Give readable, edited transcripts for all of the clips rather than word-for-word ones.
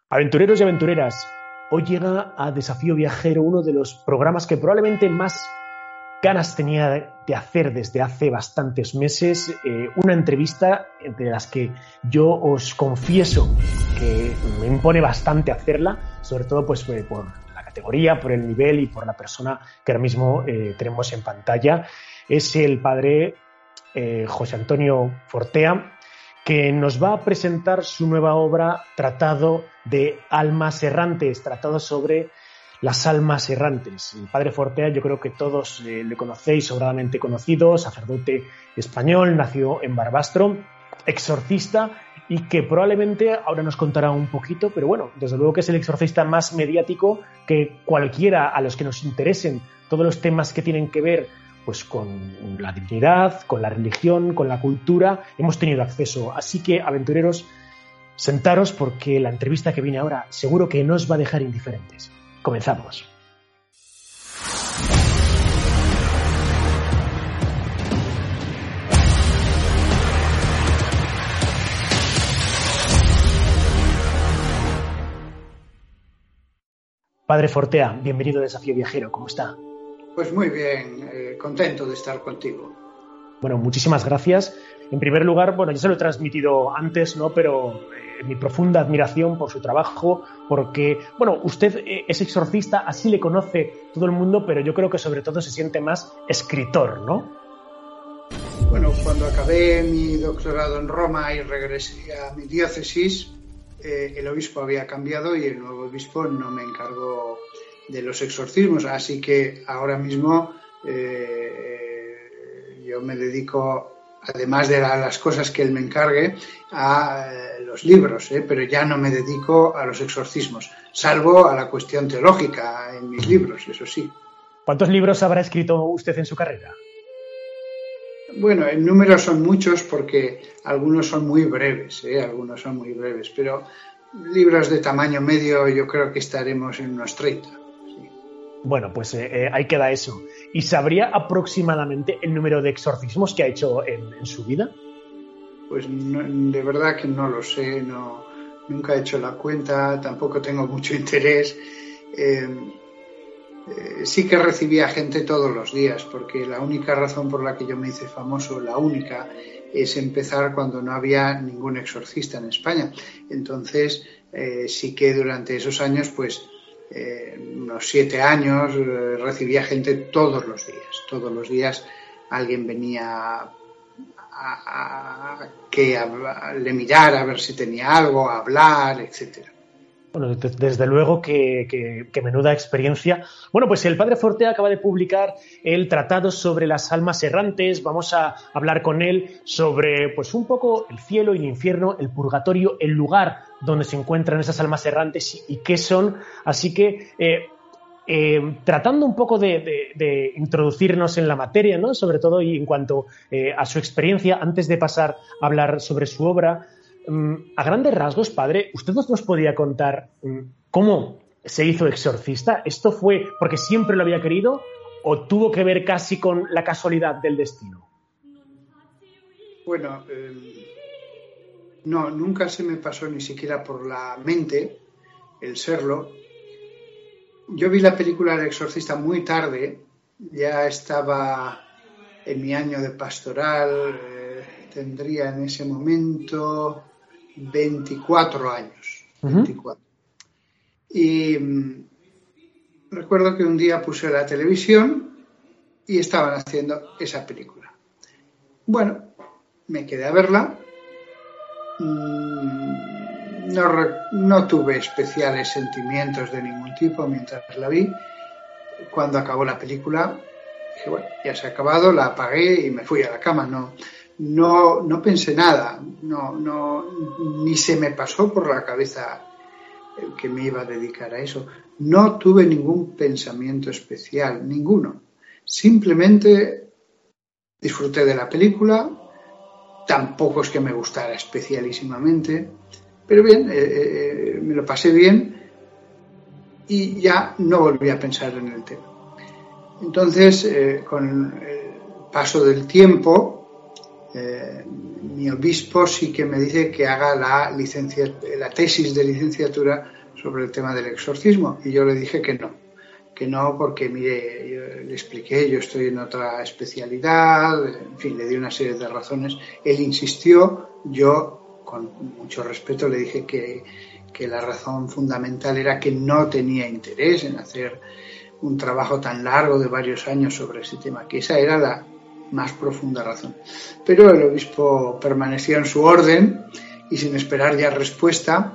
Aventureros y aventureras, hoy llega a Desafío Viajero uno de los programas que probablemente más ganas tenía de hacer desde hace bastantes meses, una entrevista de las que yo os confieso que me impone bastante hacerla, sobre todo pues por la categoría, por el nivel y por la persona que ahora mismo tenemos en pantalla. Es el padre José Antonio Fortea, que nos va a presentar su nueva obra, Tratado de Almas Errantes, tratado sobre las almas errantes. El padre Fortea, yo creo que todos le conocéis, sobradamente conocido, sacerdote español, nació en Barbastro, exorcista, y que probablemente ahora nos contará un poquito, pero bueno, desde luego que es el exorcista más mediático que cualquiera a los que nos interesen todos los temas que tienen que ver pues con la divinidad, con la religión, con la cultura, hemos tenido acceso. Así que, aventureros, sentaros porque la entrevista que viene ahora seguro que no os va a dejar indiferentes. Comenzamos. Padre Fortea, bienvenido a Desafío Viajero, ¿cómo está? Pues muy bien, contento de estar contigo. Bueno, muchísimas gracias. En primer lugar, bueno, ya se lo he transmitido antes, ¿no? Pero mi profunda admiración por su trabajo, porque, bueno, usted es exorcista, así le conoce todo el mundo, pero yo creo que sobre todo se siente más escritor, ¿no? Bueno, cuando acabé mi doctorado en Roma y regresé a mi diócesis, el obispo había cambiado y el nuevo obispo no me encargó de los exorcismos, así que ahora mismo yo me dedico, además de las cosas que él me encargue, a los libros, pero ya no me dedico a los exorcismos, salvo a la cuestión teológica en mis libros, eso sí. ¿Cuántos libros habrá escrito usted en su carrera? Bueno, en número son muchos porque algunos son muy breves, pero libros de tamaño medio yo creo que estaremos en unos 30. Sí. Bueno, pues ahí queda eso. ¿Y sabría aproximadamente el número de exorcismos que ha hecho en su vida? Pues no, de verdad que no lo sé, nunca he hecho la cuenta, tampoco tengo mucho interés. Sí que recibía gente todos los días, porque la única razón por la que yo me hice famoso, la única, es empezar cuando no había ningún exorcista en España. Entonces, sí que durante esos años, pues, unos 7 años, recibía gente todos los días. Todos los días alguien venía a que le mirara a ver si tenía algo, a hablar, etcétera. Bueno, desde luego que menuda experiencia. Bueno, pues el padre Fortea acaba de publicar el Tratado sobre las almas errantes. Vamos a hablar con él sobre, pues, un poco el cielo y el infierno, el purgatorio, el lugar donde se encuentran esas almas errantes y qué son. Así que, tratando un poco de introducirnos en la materia, ¿no? Sobre todo y en cuanto a su experiencia, antes de pasar a hablar sobre su obra, a grandes rasgos, padre, ¿usted nos podía contar cómo se hizo exorcista? ¿Esto fue porque siempre lo había querido o tuvo que ver casi con la casualidad del destino? Bueno, no, nunca se me pasó ni siquiera por la mente el serlo. Yo vi la película El Exorcista muy tarde, ya estaba en mi año de pastoral, tendría en ese momento 24 años. 24. Y recuerdo que un día puse la televisión y estaban haciendo esa película. Bueno, me quedé a verla. No tuve especiales sentimientos de ningún tipo mientras la vi. Cuando acabó la película, dije, bueno, ya se ha acabado, la apagué y me fui a la cama. No pensé nada, ni se me pasó por la cabeza que me iba a dedicar a eso. No tuve ningún pensamiento especial, ninguno. Simplemente disfruté de la película, tampoco es que me gustara especialísimamente, pero bien, me lo pasé bien y ya no volví a pensar en el tema. Entonces, con el paso del tiempo, mi obispo sí que me dice que haga la tesis de licenciatura sobre el tema del exorcismo, y yo le dije que no, porque mire, yo le expliqué, yo estoy en otra especialidad, en fin, le di una serie de razones. Él insistió, yo con mucho respeto le dije que la razón fundamental era que no tenía interés en hacer un trabajo tan largo de varios años sobre ese tema, que esa era la más profunda razón. Pero el obispo permaneció en su orden y sin esperar respuesta,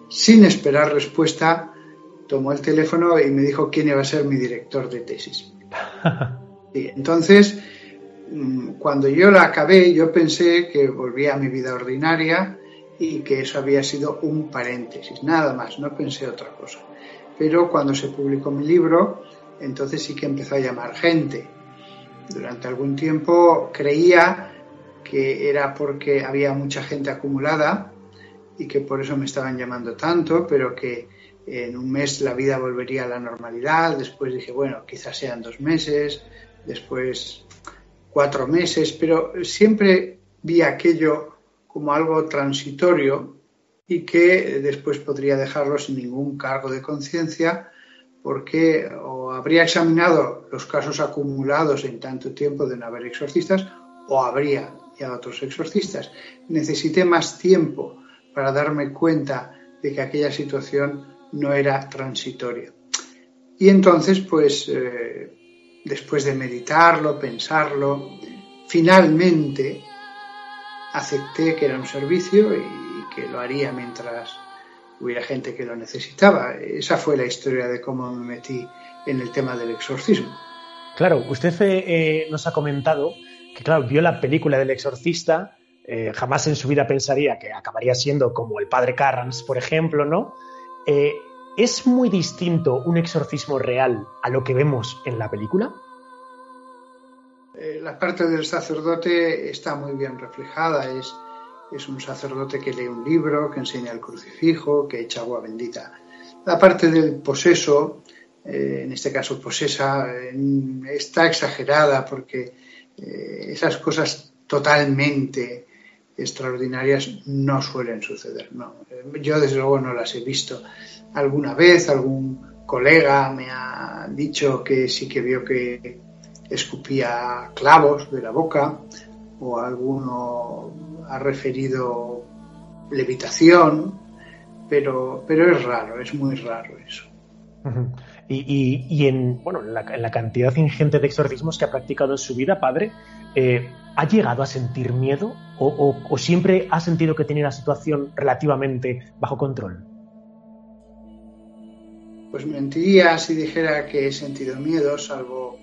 tomó el teléfono y me dijo quién iba a ser mi director de tesis. Y entonces, cuando yo la acabé, yo pensé que volvía a mi vida ordinaria y que eso había sido un paréntesis, nada más, no pensé otra cosa. Pero cuando se publicó mi libro, entonces sí que empezó a llamar gente. Durante algún tiempo creía que era porque había mucha gente acumulada y que por eso me estaban llamando tanto, pero que en un mes la vida volvería a la normalidad. Después dije, bueno, quizás sean 2 meses, después 4 meses, pero siempre vi aquello como algo transitorio y que después podría dejarlo sin ningún cargo de conciencia, porque o habría examinado los casos acumulados en tanto tiempo de no haber exorcistas, o habría ya otros exorcistas. Necesité más tiempo para darme cuenta de que aquella situación no era transitoria. Y entonces, pues, después de meditarlo, pensarlo, finalmente acepté que era un servicio y que lo haría mientras hubiera gente que lo necesitaba. Esa fue la historia de cómo me metí en el tema del exorcismo. Claro, usted nos ha comentado que, claro, vio la película del exorcista, jamás en su vida pensaría que acabaría siendo como el padre Carrans, por ejemplo, ¿no? ¿Es muy distinto un exorcismo real a lo que vemos en la película? La parte del sacerdote está muy bien reflejada. Es un sacerdote que lee un libro, que enseña el crucifijo, que echa agua bendita. La parte del poseso, en este caso posesa, está exagerada porque esas cosas totalmente extraordinarias no suelen suceder. No. Yo desde luego no las he visto. Alguna vez algún colega me ha dicho que sí que vio que escupía clavos de la boca, o alguno ha referido levitación, pero es raro, es muy raro eso. Uh-huh. Y en la cantidad ingente de exorcismos que ha practicado en su vida, padre, ¿ha llegado a sentir miedo o siempre ha sentido que tenía la situación relativamente bajo control? Pues mentiría si dijera que he sentido miedo, salvo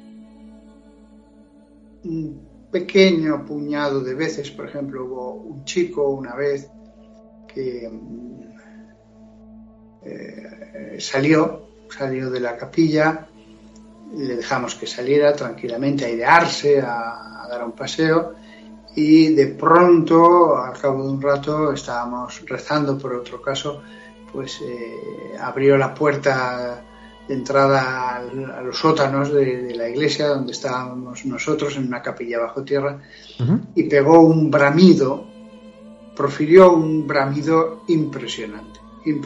un pequeño puñado de veces. Por ejemplo, hubo un chico una vez que salió de la capilla, le dejamos que saliera tranquilamente a airearse, a dar un paseo, y de pronto, al cabo de un rato, estábamos rezando por otro caso, pues abrió la puerta de entrada a los sótanos de la iglesia donde estábamos nosotros, en una capilla bajo tierra, uh-huh, y pegó un bramido, profirió un bramido impresionante.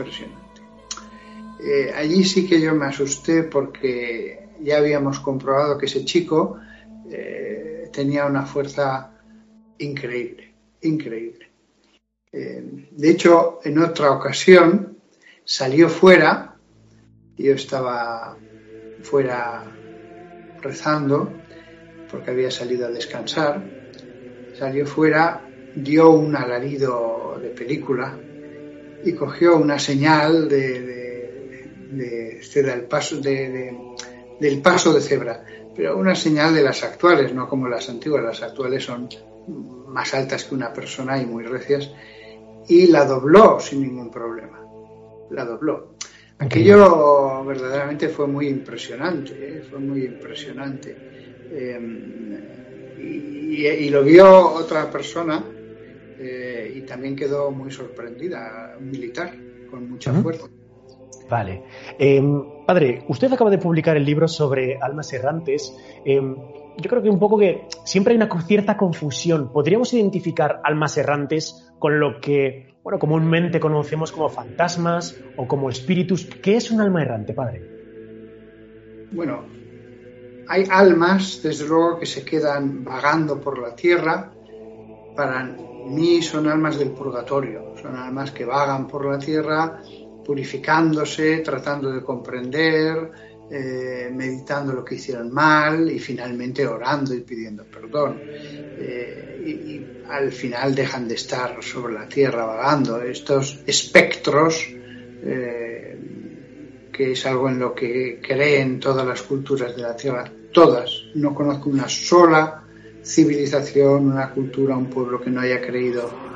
Allí sí que yo me asusté porque ya habíamos comprobado que ese chico tenía una fuerza increíble. De hecho, en otra ocasión salió fuera, yo estaba fuera rezando porque había salido a descansar, salió fuera, dio un alarido de película y cogió una señal del paso de cebra, pero una señal de las actuales, no como las antiguas. Las actuales son más altas que una persona y muy recias, y la dobló sin ningún problema. La dobló. Aquello verdaderamente fue muy impresionante, y lo vio otra persona y también quedó muy sorprendida, un militar con mucha fuerza. Vale. Padre, usted acaba de publicar el libro sobre almas errantes. Yo creo que un poco que siempre hay una cierta confusión. ¿Podríamos identificar almas errantes con lo que, bueno, comúnmente conocemos como fantasmas o como espíritus? ¿Qué es un alma errante, padre? Bueno, hay almas, desde luego, que se quedan vagando por la tierra. Para mí son almas del purgatorio. Son almas que vagan por la tierra purificándose, tratando de comprender, meditando lo que hicieron mal y finalmente orando y pidiendo perdón. Y al final dejan de estar sobre la tierra vagando. Estos espectros, que es algo en lo que creen todas las culturas de la tierra, todas. No conozco una sola civilización, una cultura, un pueblo que no haya creído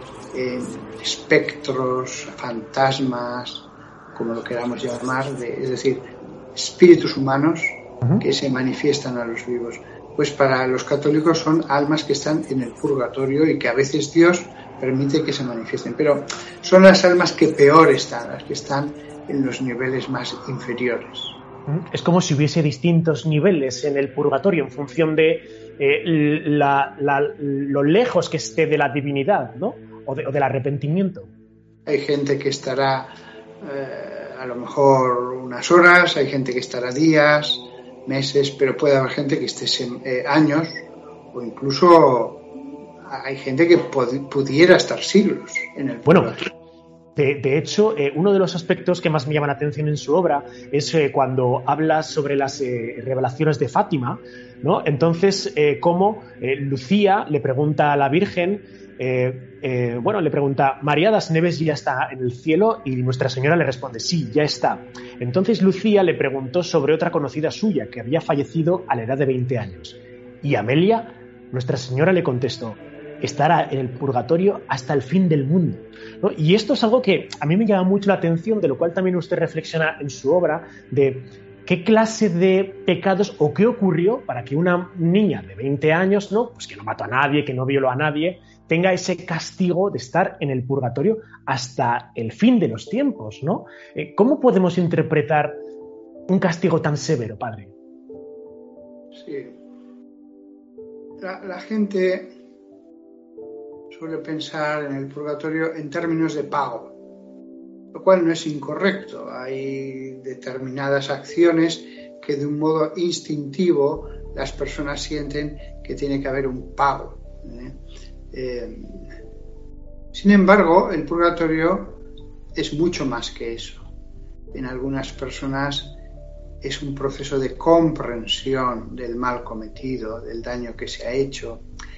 espectros, fantasmas, como lo queramos llamar, es decir, espíritus humanos que se manifiestan a los vivos. Pues para los católicos son almas que están en el purgatorio y que a veces Dios permite que se manifiesten, pero son las almas que peor están, las que están en los niveles más inferiores. Es como si hubiese distintos niveles en el purgatorio en función de lo lejos que esté de la divinidad, ¿no? O del arrepentimiento. Hay gente que estará a lo mejor unas horas, hay gente que estará días, meses, pero puede haber gente que esté años, o incluso hay gente que pudiera estar siglos en el purgatorio. Bueno, de hecho, uno de los aspectos que más me llama la atención en su obra es cuando habla sobre las revelaciones de Fátima, ¿no? Entonces, cómo Lucía le pregunta a la Virgen, le pregunta, María das Neves ya está en el cielo, y Nuestra Señora le responde, sí, ya está. Entonces Lucía le preguntó sobre otra conocida suya que había fallecido a la edad de 20 años. Y Amelia, Nuestra Señora le contestó, estará en el purgatorio hasta el fin del mundo, ¿no? Y esto es algo que a mí me llama mucho la atención, de lo cual también usted reflexiona en su obra, de qué clase de pecados o qué ocurrió para que una niña de 20 años, ¿no? Pues que no mató a nadie, que no violó a nadie, tenga ese castigo de estar en el purgatorio hasta el fin de los tiempos, ¿no? ¿Cómo podemos interpretar un castigo tan severo, padre? Sí. La gente suele pensar en el purgatorio en términos de pago, lo cual no es incorrecto. Hay determinadas acciones que de un modo instintivo las personas sienten que tiene que haber un pago. Sin embargo, el purgatorio es mucho más que eso. En algunas personas es un proceso de comprensión del mal cometido, del daño que se ha hecho.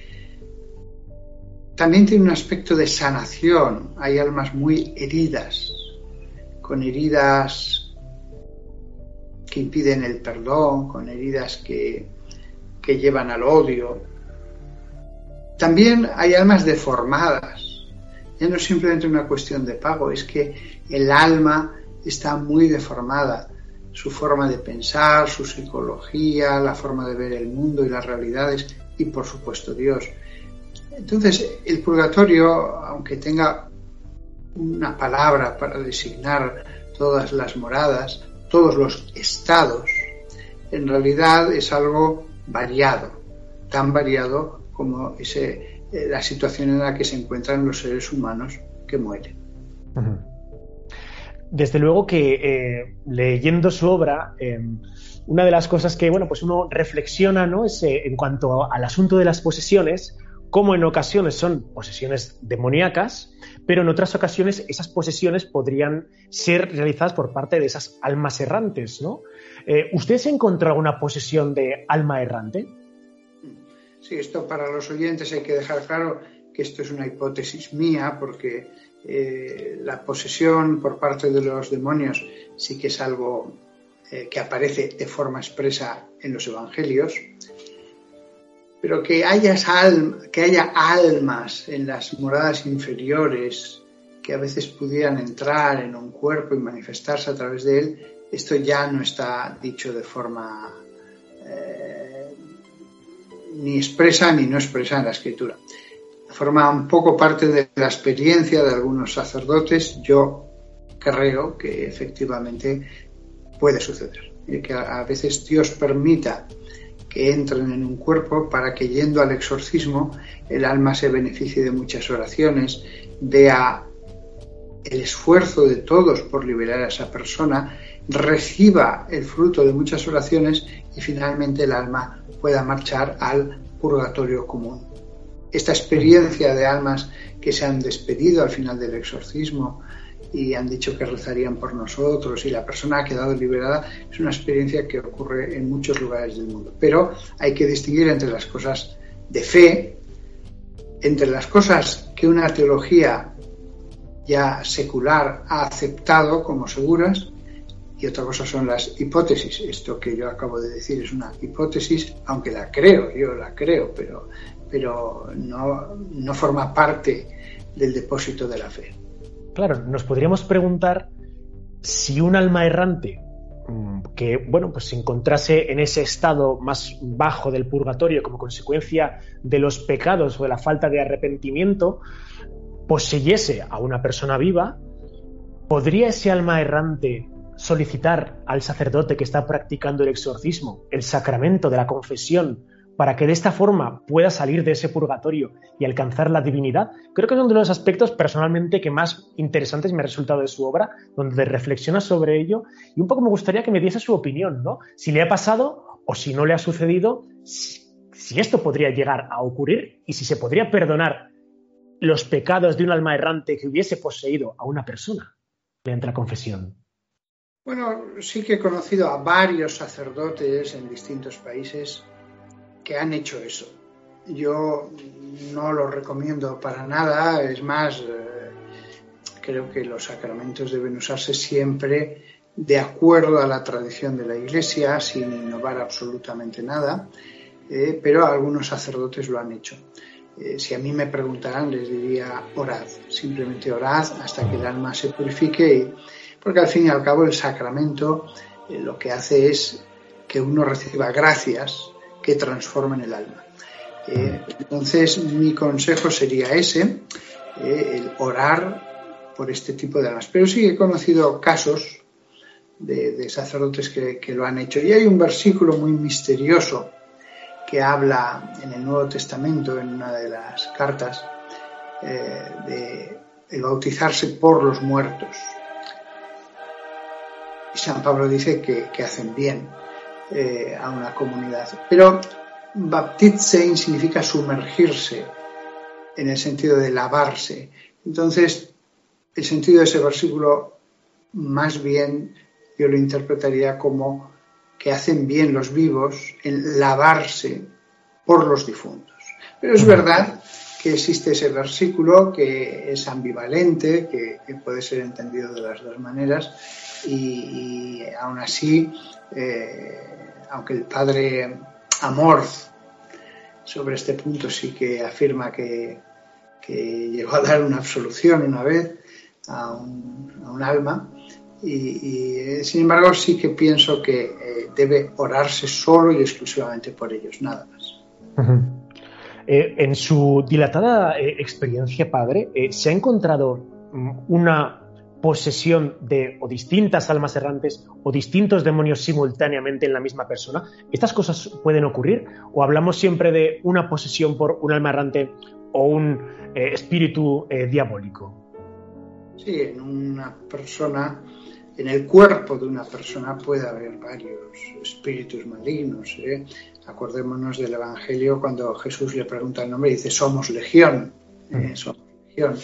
También tiene un aspecto de sanación. Hay almas muy heridas, con heridas que impiden el perdón, con heridas que llevan al odio. También hay almas deformadas. Ya no es simplemente una cuestión de pago, es que el alma está muy deformada. Su forma de pensar, su psicología, la forma de ver el mundo y las realidades, y por supuesto Dios. Entonces, el purgatorio, aunque tenga una palabra para designar todas las moradas, todos los estados, en realidad es algo variado, tan variado como la situación en la que se encuentran los seres humanos que mueren. Desde luego que leyendo su obra, una de las cosas que pues uno reflexiona, ¿no? Es en cuanto al asunto de las posesiones, como en ocasiones son posesiones demoníacas, pero en otras ocasiones esas posesiones podrían ser realizadas por parte de esas almas errantes, ¿no? ¿Usted se encontró alguna posesión de alma errante? Sí, esto para los oyentes hay que dejar claro que esto es una hipótesis mía, porque la posesión por parte de los demonios sí que es algo que aparece de forma expresa en los evangelios. Pero que haya almas en las moradas inferiores que a veces pudieran entrar en un cuerpo y manifestarse a través de él, esto ya no está dicho de forma ni expresa ni no expresa en la Escritura. Forma un poco parte de la experiencia de algunos sacerdotes. Yo creo que efectivamente puede suceder. Que a veces Dios permita que entren en un cuerpo para que, yendo al exorcismo, el alma se beneficie de muchas oraciones, vea el esfuerzo de todos por liberar a esa persona, reciba el fruto de muchas oraciones y finalmente el alma pueda marchar al purgatorio común. Esta experiencia de almas que se han despedido al final del exorcismo y han dicho que rezarían por nosotros y la persona ha quedado liberada, es una experiencia que ocurre en muchos lugares del mundo. Pero hay que distinguir entre las cosas de fe, entre las cosas que una teología ya secular ha aceptado como seguras, y otra cosa son las hipótesis. Esto que yo acabo de decir es una hipótesis, aunque yo la creo, pero no forma parte del depósito de la fe. Claro, nos podríamos preguntar si un alma errante que, bueno, pues se encontrase en ese estado más bajo del purgatorio como consecuencia de los pecados o de la falta de arrepentimiento, poseyese a una persona viva, ¿podría ese alma errante solicitar al sacerdote que está practicando el exorcismo el sacramento de la confesión para que de esta forma pueda salir de ese purgatorio y alcanzar la divinidad? Creo que es uno de los aspectos personalmente que más interesantes me ha resultado de su obra, donde reflexiona sobre ello, y un poco me gustaría que me diese su opinión, ¿no? Si le ha pasado o si no le ha sucedido, si esto podría llegar a ocurrir y si se podría perdonar los pecados de un alma errante que hubiese poseído a una persona mediante la confesión. Bueno, sí que he conocido a varios sacerdotes en distintos países que han hecho eso. Yo no lo recomiendo para nada, es más, creo que los sacramentos deben usarse siempre de acuerdo a la tradición de la Iglesia, sin innovar absolutamente nada, pero algunos sacerdotes lo han hecho. Si a mí me preguntaran, les diría orad, simplemente orad hasta que el alma se purifique, porque al fin y al cabo el sacramento lo que hace es que uno reciba gracias que transformen el alma. Entonces mi consejo sería ese, el orar por este tipo de almas. Pero sí he conocido casos de sacerdotes que lo han hecho. Y hay un versículo muy misterioso que habla en el Nuevo Testamento, en una de las cartas, de el bautizarse por los muertos. Y San Pablo dice que hacen bien a una comunidad. Pero baptizein significa sumergirse, en el sentido de lavarse. Entonces, el sentido de ese versículo, más bien, yo lo interpretaría como que hacen bien los vivos en lavarse por los difuntos. Pero es verdad que existe ese versículo que es ambivalente, que puede ser entendido de las dos maneras, y aún así, aunque el padre Amorth sobre este punto sí que afirma que llegó a dar una absolución una vez a un alma, y sin embargo sí que pienso que debe orarse solo y exclusivamente por ellos, nada más. Uh-huh. En su dilatada experiencia, padre, ¿se ha encontrado una posesión de o distintas almas errantes o distintos demonios simultáneamente en la misma persona? ¿Estas cosas pueden ocurrir? ¿O hablamos siempre de una posesión por un alma errante o un espíritu diabólico? Sí, en una persona, en el cuerpo de una persona puede haber varios espíritus malignos. Acordémonos del Evangelio cuando Jesús le pregunta el nombre y dice, somos legión. Somos legión.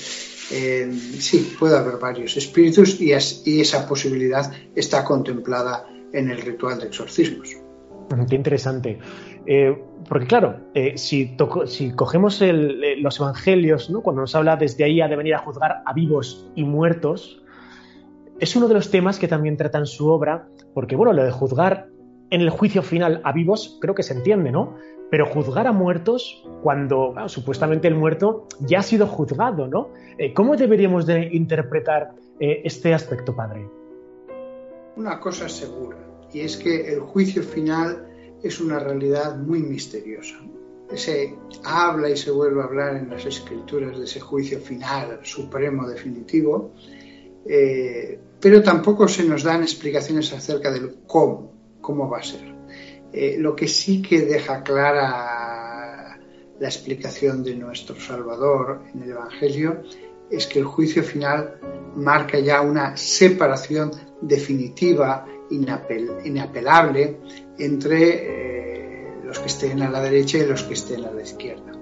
Sí, puede haber varios espíritus y esa posibilidad está contemplada en el ritual de exorcismos. Qué interesante. Porque claro, si cogemos los evangelios, ¿no? Cuando nos habla desde ahí ha de venir a juzgar a vivos y muertos, es uno de los temas que también trata en su obra, porque bueno, lo de juzgar en el juicio final a vivos creo que se entiende, ¿no? Pero juzgar a muertos cuando supuestamente el muerto ya ha sido juzgado, ¿no? ¿Cómo deberíamos de interpretar este aspecto, padre? Una cosa es segura, y es que el juicio final es una realidad muy misteriosa. Se habla y se vuelve a hablar en las escrituras de ese juicio final supremo, definitivo, pero tampoco se nos dan explicaciones acerca del cómo va a ser. Lo que sí que deja clara la explicación de nuestro Salvador en el Evangelio es que el juicio final marca ya una separación definitiva, inapelable, entre los que estén a la derecha y los que estén a la izquierda.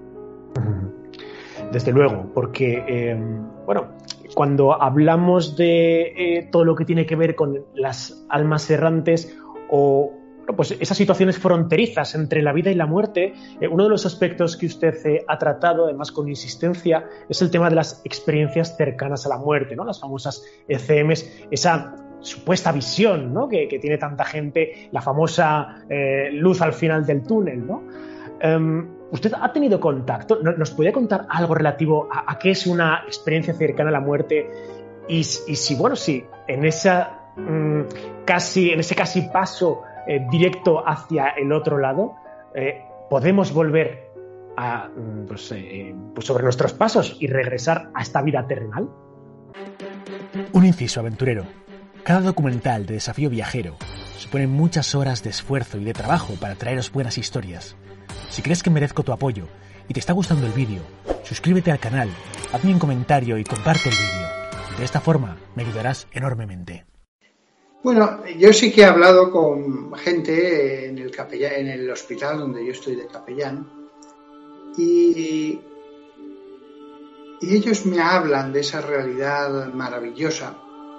Desde luego, porque, cuando hablamos de todo lo que tiene que ver con las almas errantes o pues esas situaciones fronterizas entre la vida y la muerte, uno de los aspectos que usted ha tratado, además con insistencia, es el tema de las experiencias cercanas a la muerte, ¿no? Las famosas ECMs, esa supuesta visión, ¿no? que tiene tanta gente, la famosa luz al final del túnel, ¿no? ¿Usted ha tenido contacto? ¿Nos podría contar algo relativo a qué es una experiencia cercana a la muerte? Y si en ese casi paso directo hacia el otro lado, podemos volver sobre nuestros pasos y regresar a esta vida terrenal. Un inciso aventurero. Cada documental de Desafío Viajero supone muchas horas de esfuerzo y de trabajo para traeros buenas historias. Si crees que merezco tu apoyo y te está gustando el vídeo, suscríbete al canal, hazme un comentario y comparte el vídeo. De esta forma me ayudarás enormemente. Bueno, yo sí que he hablado con gente en el hospital donde yo estoy de capellán y ellos me hablan de esa realidad maravillosa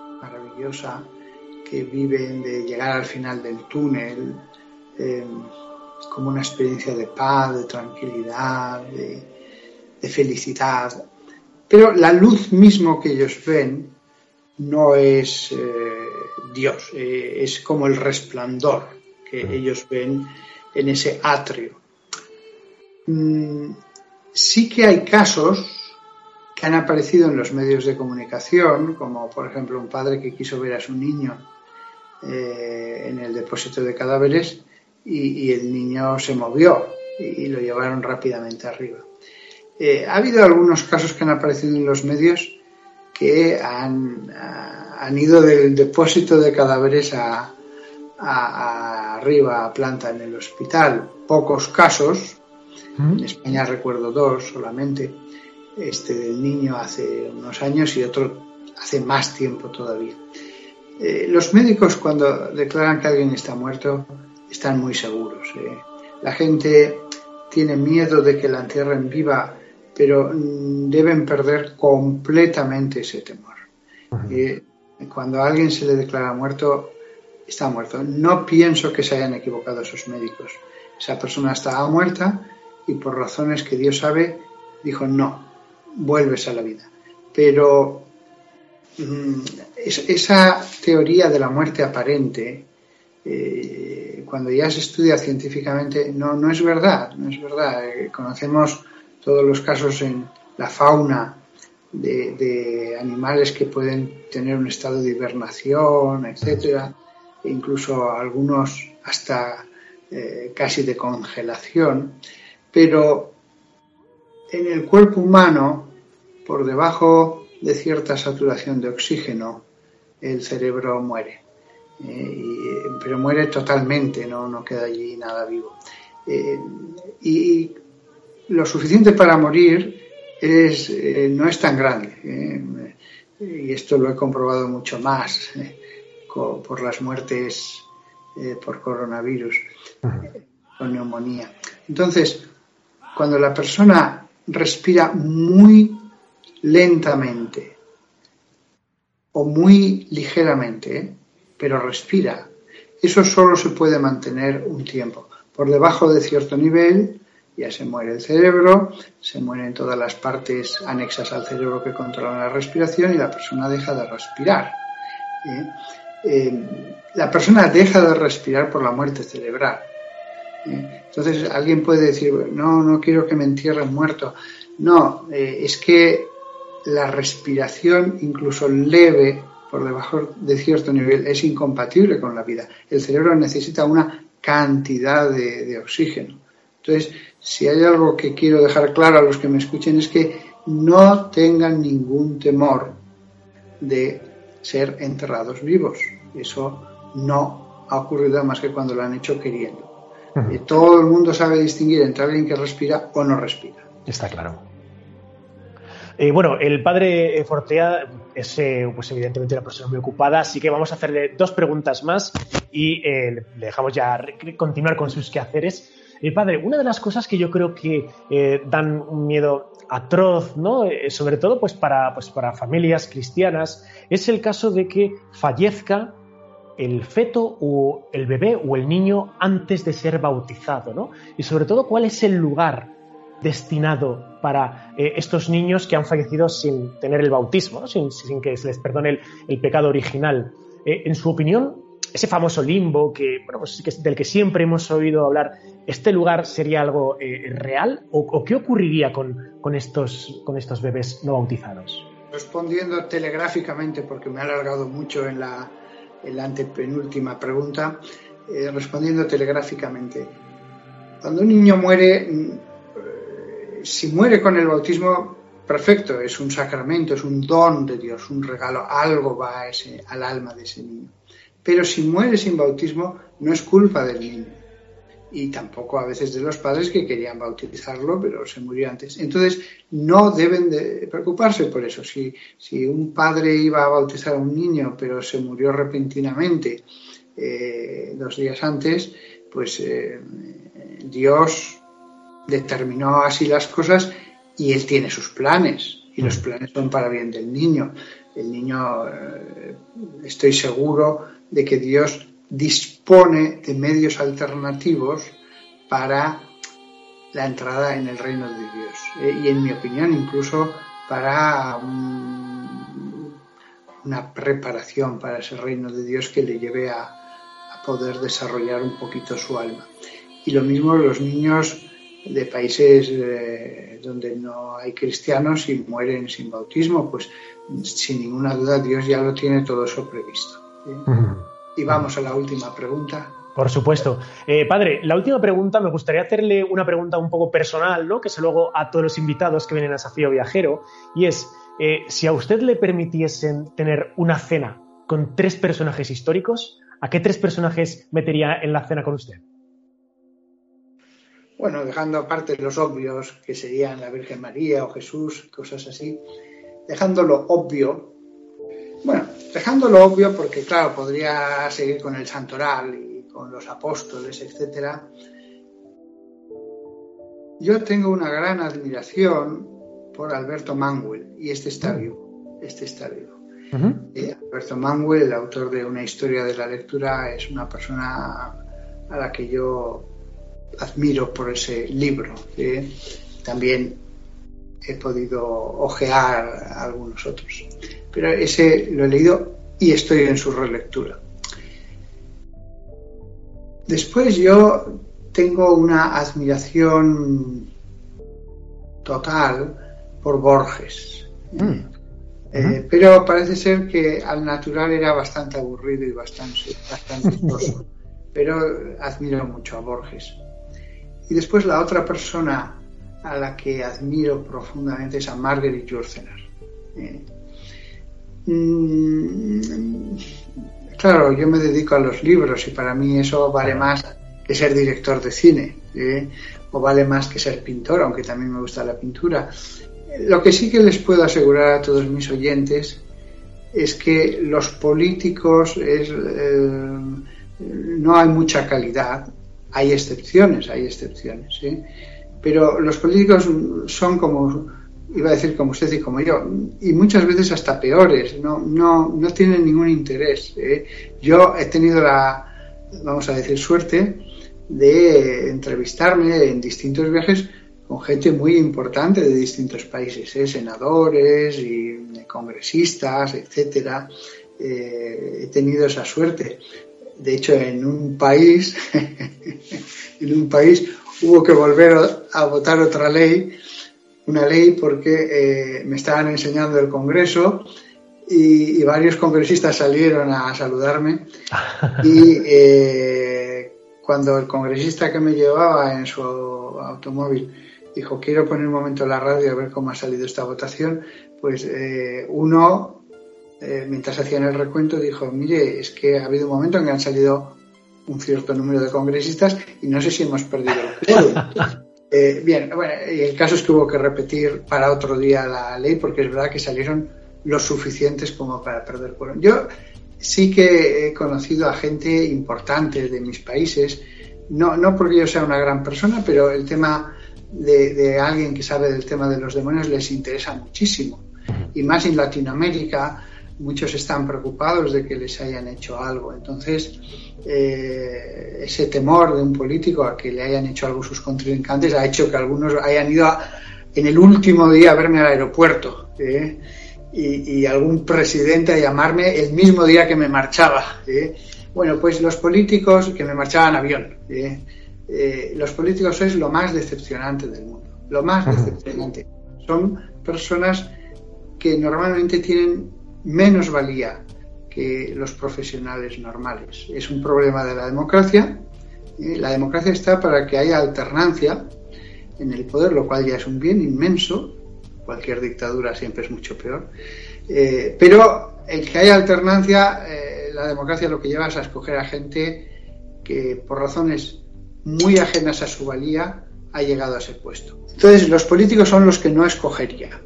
que viven, de llegar al final del túnel como una experiencia de paz, de tranquilidad, de felicidad. Pero la luz mismo que ellos ven no es Dios, es como el resplandor que ellos ven en ese atrio. Sí que hay casos que han aparecido en los medios de comunicación, como por ejemplo un padre que quiso ver a su niño en el depósito de cadáveres y el niño se movió y lo llevaron rápidamente arriba. Ha habido algunos casos que han aparecido en los medios que han ido del depósito de cadáveres a arriba, a planta en el hospital. Pocos casos, en España recuerdo 2 solamente, este del niño hace unos años y otro hace más tiempo todavía. Los médicos, cuando declaran que alguien está muerto, están muy seguros. La gente tiene miedo de que la entierren viva, pero deben perder completamente ese temor. Cuando a alguien se le declara muerto, está muerto. No pienso que se hayan equivocado esos médicos. Esa persona estaba muerta y por razones que Dios sabe, dijo no, vuelves a la vida. Pero esa teoría de la muerte aparente, cuando ya se estudia científicamente, no es verdad. Conocemos todos los casos en la fauna de animales que pueden tener un estado de hibernación, etcétera, e incluso algunos hasta casi de congelación, pero en el cuerpo humano, por debajo de cierta saturación de oxígeno, el cerebro muere, pero muere totalmente, no queda allí nada vivo. Y lo suficiente para morir no es tan grande, y esto lo he comprobado mucho más por las muertes por coronavirus, con neumonía. Entonces, cuando la persona respira muy lentamente o muy ligeramente, pero respira, eso solo se puede mantener un tiempo. Por debajo de cierto nivel ya se muere el cerebro, se mueren todas las partes anexas al cerebro que controlan la respiración y la persona deja de respirar. La persona deja de respirar por la muerte cerebral. Entonces alguien puede decir, no quiero que me entierren muerto. No, es que la respiración, incluso leve, por debajo de cierto nivel, es incompatible con la vida. El cerebro necesita una cantidad de oxígeno. Entonces, si hay algo que quiero dejar claro a los que me escuchen es que no tengan ningún temor de ser enterrados vivos. Eso no ha ocurrido más que cuando lo han hecho queriendo. Todo el mundo sabe distinguir entre alguien que respira o no respira. Está claro. Bueno, el padre Fortea es pues evidentemente una persona muy ocupada, así que vamos a hacerle 2 preguntas más y le dejamos ya continuar con sus quehaceres. Padre, una de las cosas que yo creo que dan un miedo atroz, ¿no? Sobre todo pues para familias cristianas, es el caso de que fallezca el feto o el bebé o el niño antes de ser bautizado, ¿no? Y sobre todo, ¿cuál es el lugar destinado para estos niños que han fallecido sin tener el bautismo, ¿no? sin que se les perdone el pecado original? En su opinión, ese famoso limbo del que siempre hemos oído hablar, ¿este lugar sería algo real? ¿O qué ocurriría con estos bebés no bautizados? Respondiendo telegráficamente, porque me ha alargado mucho en la antepenúltima pregunta, respondiendo telegráficamente. Cuando un niño muere, si muere con el bautismo, perfecto, es un sacramento, es un don de Dios, un regalo, algo va al alma de ese niño. Pero si muere sin bautismo, no es culpa del niño. Y tampoco a veces de los padres que querían bautizarlo, pero se murió antes. Entonces, no deben de preocuparse por eso. Si un padre iba a bautizar a un niño, pero se murió repentinamente 2 días antes, pues Dios determinó así las cosas y él tiene sus planes y los planes son para bien del niño. El niño, estoy seguro de que Dios dispone de medios alternativos para la entrada en el reino de Dios y en mi opinión incluso para una preparación para ese reino de Dios que le lleve a poder desarrollar un poquito su alma. Y lo mismo los niños de países donde no hay cristianos y mueren sin bautismo, pues sin ninguna duda Dios ya lo tiene todo eso previsto. Y vamos a la última pregunta. Por supuesto. Padre, la última pregunta, me gustaría hacerle una pregunta un poco personal, ¿no? Que se luego a todos los invitados que vienen a Desafío Viajero, y es, si a usted le permitiesen tener una cena con 3 personajes históricos, ¿a qué 3 personajes metería en la cena con usted? Bueno, dejando aparte los obvios, que serían la Virgen María o Jesús, cosas así, dejándolo obvio porque, claro, podría seguir con el santoral y con los apóstoles, etcétera. Yo tengo una gran admiración por Alberto Manguel, y este está vivo. Alberto Manguel, el autor de Una historia de la lectura, es una persona a la que yo admiro por ese libro. También he podido ojear algunos otros, pero ese lo he leído y estoy en su relectura. Después yo tengo una admiración total por Borges, pero parece ser que al natural era bastante aburrido y bastante soso, pero admiro mucho a Borges. Y después la otra persona a la que admiro profundamente es a Marguerite Yourcenar. Claro, yo me dedico a los libros y para mí eso vale más que ser director de cine, o vale más que ser pintor, aunque también me gusta la pintura. Lo que sí que les puedo asegurar a todos mis oyentes es que los políticos no hay mucha calidad. Hay excepciones, pero los políticos son como, iba a decir como usted y como yo, y muchas veces hasta peores, no tienen ningún interés. Yo he tenido vamos a decir, suerte de entrevistarme en distintos viajes con gente muy importante de distintos países, senadores y congresistas, etcétera. He tenido esa suerte. De hecho, en un país hubo que volver a votar una ley porque me estaban enseñando el Congreso y varios congresistas salieron a saludarme y cuando el congresista que me llevaba en su automóvil dijo, quiero poner un momento la radio a ver cómo ha salido esta votación, pues uno mientras hacían el recuento, dijo: mire, es que ha habido un momento en que han salido un cierto número de congresistas y no sé si hemos perdido el quórum. Bien, bueno, y el caso es que hubo que repetir para otro día la ley, porque es verdad que salieron los suficientes como para perder quórum. Yo sí que he conocido a gente importante de mis países, no porque yo sea una gran persona, pero el tema de alguien que sabe del tema de los demonios les interesa muchísimo. Y más en Latinoamérica, muchos están preocupados de que les hayan hecho algo. Entonces, ese temor de un político a que le hayan hecho algo sus contrincantes ha hecho que algunos hayan ido en el último día a verme al aeropuerto, y algún presidente a llamarme el mismo día que me marchaba. Bueno, pues los políticos, que me marchaban en avión, los políticos sois lo más decepcionante del mundo, lo más decepcionante. Son personas que normalmente tienen menos valía que los profesionales normales. Es un problema de la democracia. La democracia está para que haya alternancia en el poder, lo cual ya es un bien inmenso. Cualquier dictadura siempre es mucho peor. Pero el que haya alternancia, la democracia lo que lleva es a escoger a gente que por razones muy ajenas a su valía ha llegado a ese puesto. Entonces los políticos son los que no escogería.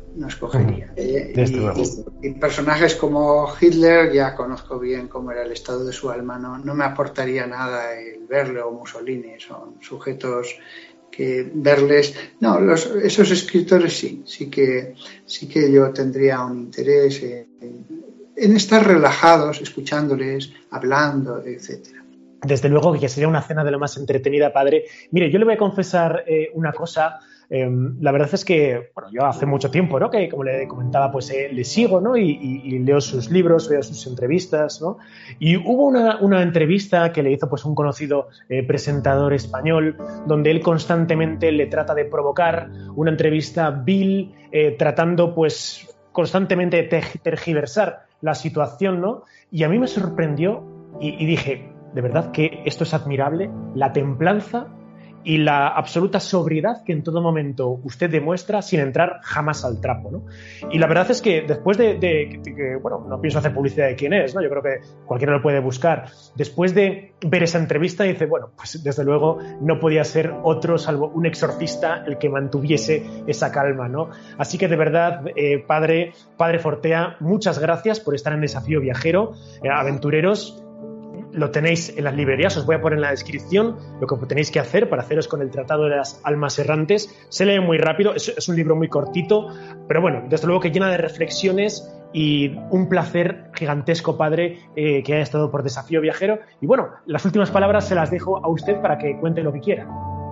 Y personajes como Hitler, ya conozco bien cómo era el estado de su alma, no me aportaría nada el verle, o Mussolini. Son sujetos que verles, esos escritores sí que yo tendría un interés en estar relajados, escuchándoles, hablando, etcétera. Desde luego que sería una cena de lo más entretenida, padre. Mire, yo le voy a confesar una cosa. La verdad es que, bueno, yo hace mucho tiempo, ¿no?, que, como le comentaba, pues le sigo, ¿no?, y leo sus libros, veo sus entrevistas, ¿no? Y hubo una entrevista que le hizo pues un conocido presentador español, donde él constantemente le trata de provocar, una entrevista vil, tratando pues constantemente de tergiversar la situación, ¿no? Y a mí me sorprendió y dije, de verdad que esto es admirable, la templanza y la absoluta sobriedad que en todo momento usted demuestra sin entrar jamás al trapo, ¿no? Y la verdad es que después de bueno, no pienso hacer publicidad de quién es, ¿no? Yo creo que cualquiera lo puede buscar. Después de ver esa entrevista dice, bueno, pues desde luego no podía ser otro salvo un exorcista el que mantuviese esa calma, ¿no? Así que de verdad, padre Fortea, muchas gracias por estar en Desafío Viajero. Aventureros, lo tenéis en las librerías, os voy a poner en la descripción lo que tenéis que hacer para haceros con el Tratado de las Almas Errantes. Se lee muy rápido, es un libro muy cortito, pero bueno, desde luego que llena de reflexiones, y un placer gigantesco, padre, que haya estado por Desafío Viajero. Y bueno, las últimas palabras se las dejo a usted para que cuente lo que quiera.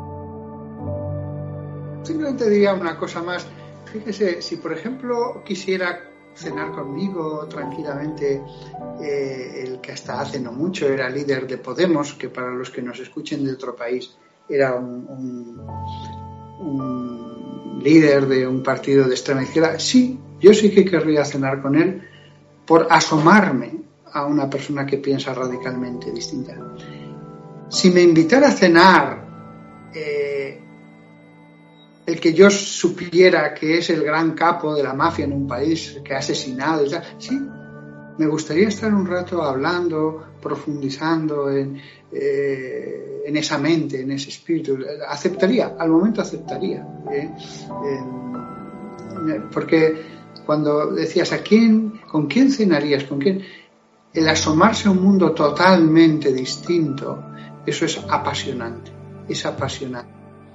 Simplemente diría una cosa más. Fíjese, si por ejemplo quisiera cenar conmigo tranquilamente el que hasta hace no mucho era líder de Podemos, que para los que nos escuchen de otro país era un líder de un partido de extrema izquierda, sí, yo sí que querría cenar con él por asomarme a una persona que piensa radicalmente distinta. Si me invitara a cenar el que yo supiera que es el gran capo de la mafia en un país, que ha asesinado y tal, sí, me gustaría estar un rato hablando, profundizando en esa mente, en ese espíritu. Aceptaría, al momento aceptaría. Porque cuando decías ¿con quién cenarías? ¿Con quién? El asomarse a un mundo totalmente distinto, eso es apasionante, es apasionante.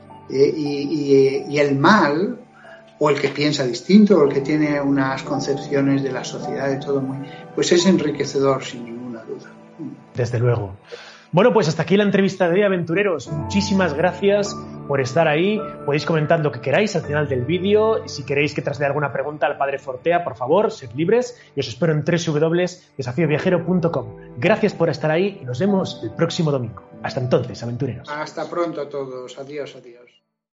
Y el mal, o el que piensa distinto, o el que tiene unas concepciones de la sociedad y todo pues es enriquecedor sin ninguna duda. Desde luego. Bueno, pues hasta aquí la entrevista de hoy, aventureros. Muchísimas gracias por estar ahí. Podéis comentar lo que queráis al final del vídeo. Y si queréis que traslade alguna pregunta al padre Fortea, por favor, sed libres. Y os espero en www.desafioviajero.com. Gracias por estar ahí y nos vemos el próximo domingo. Hasta entonces, aventureros. Hasta pronto a todos. Adiós, adiós.